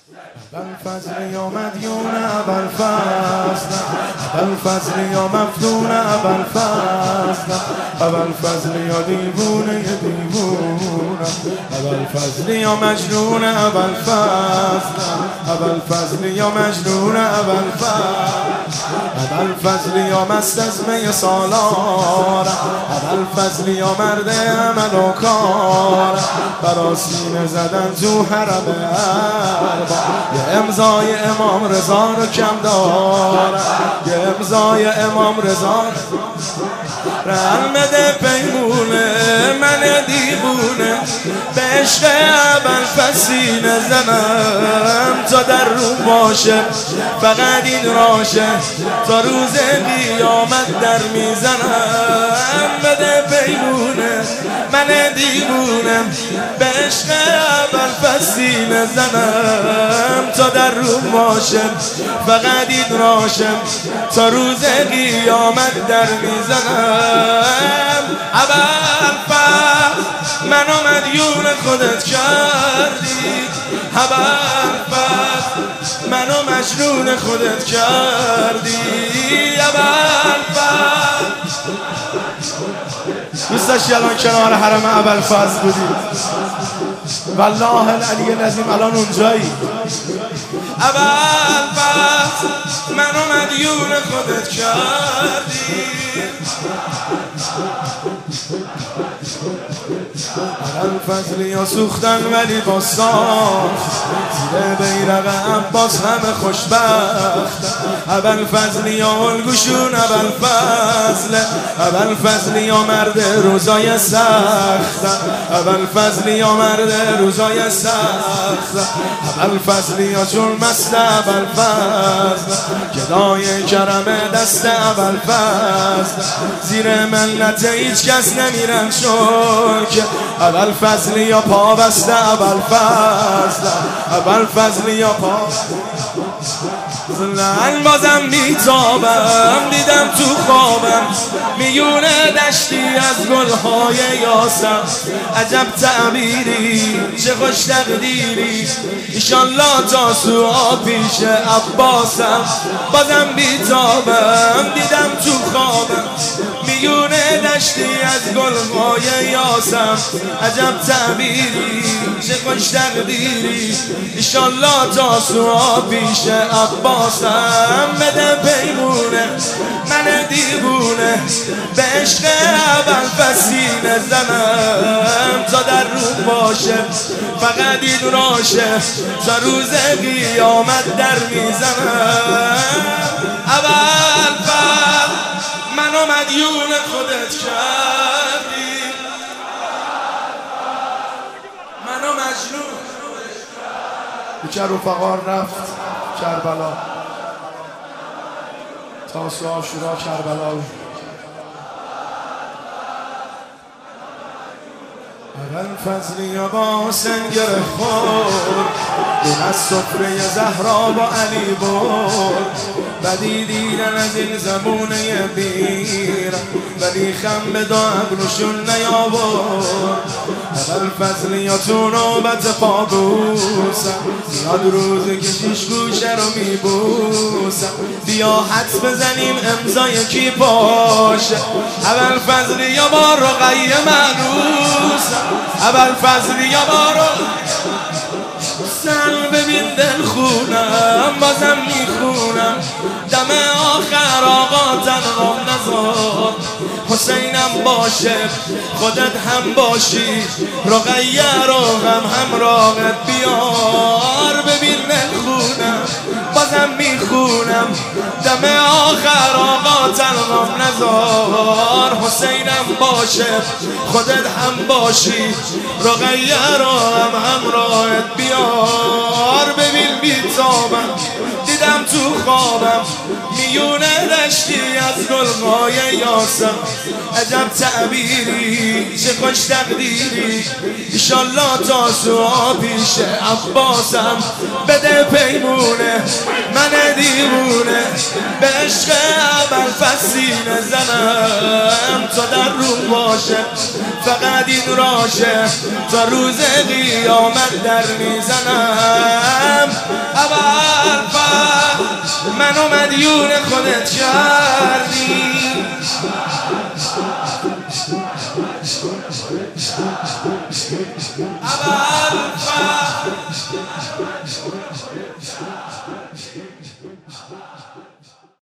ابوالفضل یا مدیون ابوالفضل، ابوالفضل یا مفتون ابوالفضل، ابوالفضل یا دیوونه دیوونه، ابوالفضل یا مجنون ابوالفضل، ابوالفضل یا مجنون ابوالفضل، ابوالفضل یا مست از می سالار، ابوالفضل یا مرد عمل و کار، برا سینه زدن تو حرم ارباب، یه امضای امام رضا رو کم دارم، یه امضای امام رضا رن بده پیمونه من دیوونه، به عشق ابوالفضل سینه زنم تا در رو باشه، فقط این راشه تا روز قیامت در میزنم، بده پیمونه من دیوونه، به عشق ابوالفضل سینه زنم تا در رو باشه، فقط این راشه تا روز قیامت در میزنم. ابوالفضل منو مدیون خودت کردی، ابوالفضل منو مجنون خودت کردی، ابوالفضل دوست داشتی الان کنار حرم ابوالفضل بودی، والله العلی العظیم الان اونجایی. ابوالفضل منو مدیون خودت کردی، ابوالفضل یا سوختن ولی با ساخت، زیر بیرق عباس همه خوشبخت، ابوالفضل یا الگوشون ابوالفضل، ابوالفضل یا مرد روزای سخت، ابوالفضل یا مرد روزای سخت، ابوالفضل یا چون مست ابوالفضل، گدای کرم دست ابوالفضل، زیر منت هیچ کس نمیرن چون که ابوالفضل یا پا بسته ابوالفضل، ابوالفضل یا پا من بازم میتابم، دیدم تو خوابم میونه دشتی از گلهای یاسم، عجب تعبیری چه خوش تقدیری، ایشالله تا سوها پیش عباسم، بازم میتابم دیدم تو خوابم میونه دشتی از گلهای یاسم، عجب تعبیری چه خوش تقدیری، ایشالله تا سوها پیش عباسم، بده پیمونه من دیوونه، به عشق ابوالفضل سینه زنم تا در رو باشه، فقط این راشه تا روز قیامت در میزنم. ابوالفضل منو مدیون خودت کردی، منو مجنون یکی رفقا رفت کربلا، تاسو عاشورا کربلا، ابوالفضل یا با سنگر خور، اون از سفره زهرا با علی برد، بدی دیدن از این زمونه بیر، ولی خم به دو ابروشون نیاورد، ابوالفضل یا تو نوبت پابوسم، زیاد روزی که شیش گوشه رو میبوسم، بیا حدس بزنیم امضای کی باشه، ابوالفضل یا با رقیه معروسم، ابوالفضل یا با سن ببین دل خونم، بازم میخونم دم آخر آقا تنها نذار، حسینم باشه خودت هم باشی، رقیه رو هم راقت بیار، ببین دل خونم بازم میخونم دم آخر آقا تنها نذار، حسینم باشه خودت هم باشی، رقیه رو هم راقت بیار، ببین بیتابم دیدم تو خوابم میونه دشتی از گلهای یاسم، عجب تعبیری چه خوش تقدیری، ایشالله تا سوها پیش عباسم، بده پیمونه من دیوونه، به عشق ابوالفضل سینه زنم تا در رو باشه، فقط این راشه تا روز قیامت در میزنم. منو مدیون خودت کردی. ابوالفضل